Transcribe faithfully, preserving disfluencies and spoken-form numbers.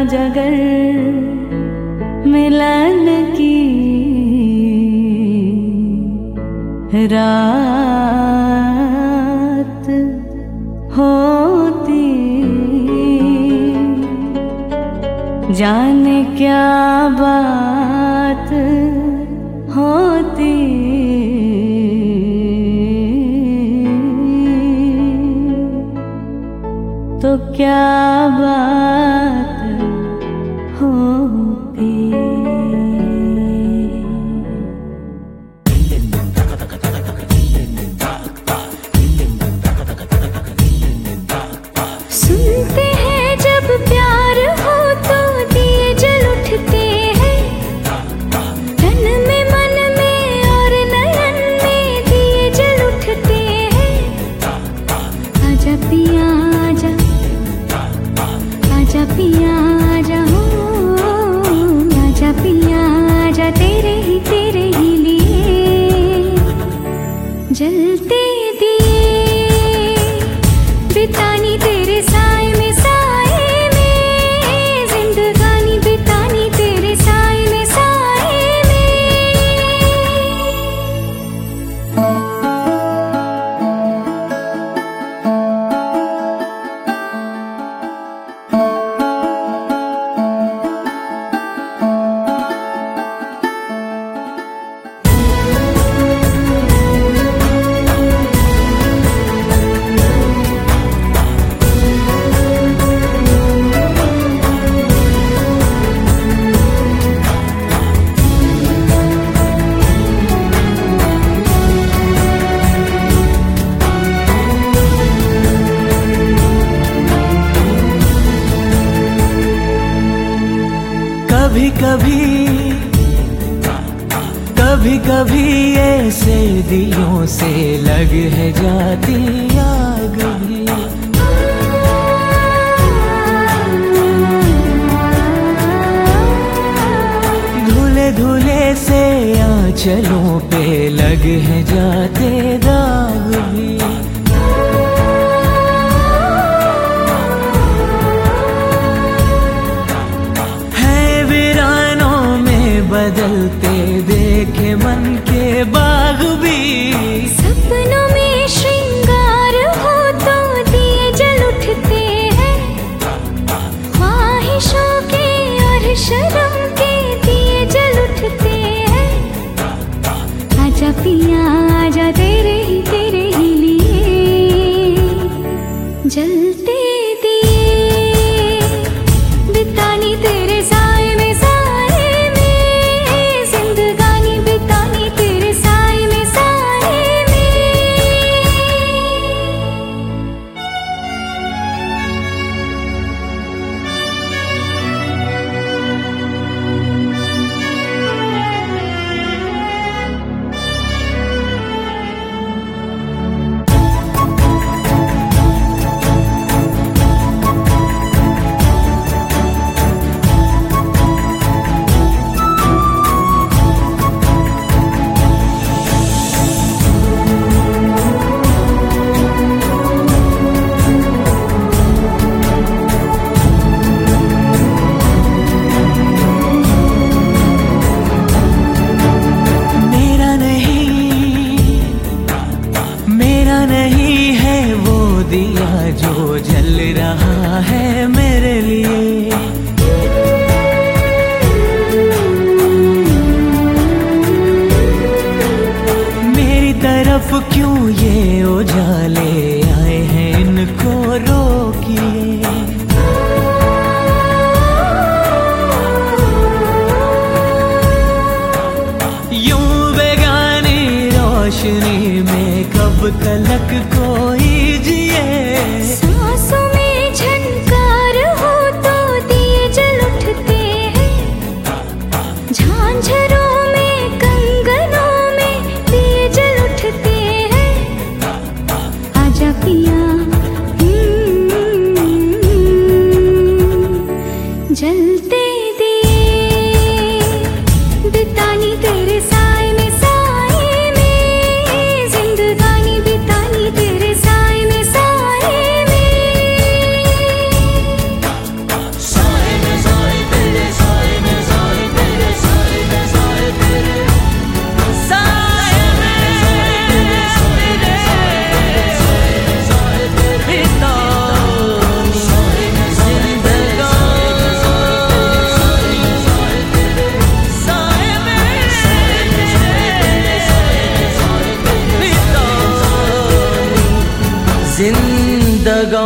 जगर मिलन की रात होती, जाने क्या बात होती। तो क्या बात होती। सुनते हैं जब प्यार हो तो दिए जल उठते हैं, तन में मन में और नयन में दिए जल उठते हैं। आजा पिया आजा, आजा पिया आजा, हो आजा पिया आजा, तेरे ही तेरे ही लिए जलते दिए बितानी तेरे साए में, साए में जिंदगानी बितानी तेरे साए में, साए में। कभी कभी कभी कभी ऐसे दिलों से लग है जाती आग भी। धुले धुले से आंचलों पे लग है जाते दाग भी। बदलते देखे मन के बाग भी। सपनों में श्रृंगार हो तो दिए जल उठते हैं, ख्वाहिशों के और शर्म के दिए जल उठते हैं। आजा पिया आजा, तेरे ही तेरे ही लिए जलते दिए बितानी तेरे साए में, दिया जो जल रहा है मेरे लिए। मेरी तरफ क्यों ये उजाले आए हैं, इनको रोकिए। यूं बेगानी रोशनी में कब तलक कोई जिए। सांसों में झनकार हो तो दिए जल उठते हैं, झांझरों में कंगनों में दिए जल उठते हैं। आजा पिया जलते दिए बितानी तेरे साए में, साए में जिंदगानी बितानी तेरे साए में, साए में। साए में, साए जिंदगानी